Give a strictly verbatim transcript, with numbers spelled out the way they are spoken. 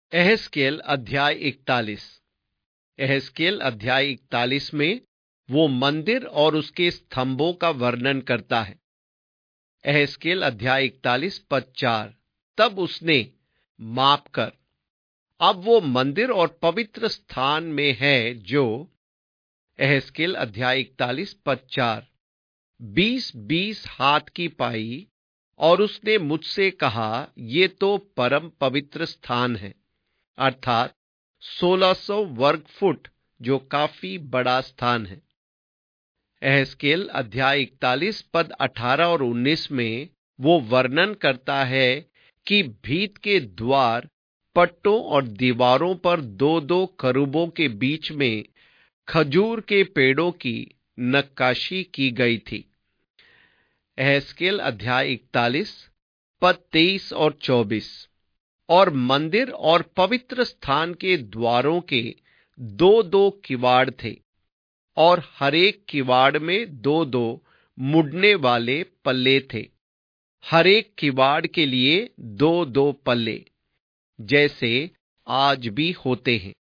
एहेजकेल अध्याय इकतालीस। एहेजकेल अध्याय इकतालीस में वो मंदिर और उसके स्तंभों का वर्णन करता है। एहेजकेल अध्याय इकतालीस पद चार। तब उसने माप कर, अब वो मंदिर और पवित्र स्थान में है जो, एहेजकेल अध्याय इकतालीस पद चार, बीस बीस हाथ की पाई, और उसने मुझसे कहा, ये तो परम पवित्र स्थान है, अर्थात सोलह सौ वर्ग फुट, जो काफी बड़ा स्थान है। एहेजकेल अध्याय इकतालीस पद अठारह और उन्नीस में वो वर्णन करता है कि भीत के द्वार, पट्टों और दीवारों पर दो दो करूबों के बीच में खजूर के पेड़ों की नक्काशी की गई थी। एहेजकेल अध्याय इकतालीस पद तेईस और चौबीस। और मंदिर और पवित्र स्थान के द्वारों के दो दो किवाड़ थे, और हरेक किवाड़ में दो दो मुड़ने वाले पल्ले थे, हरेक किवाड़ के लिए दो दो पल्ले, जैसे आज भी होते हैं।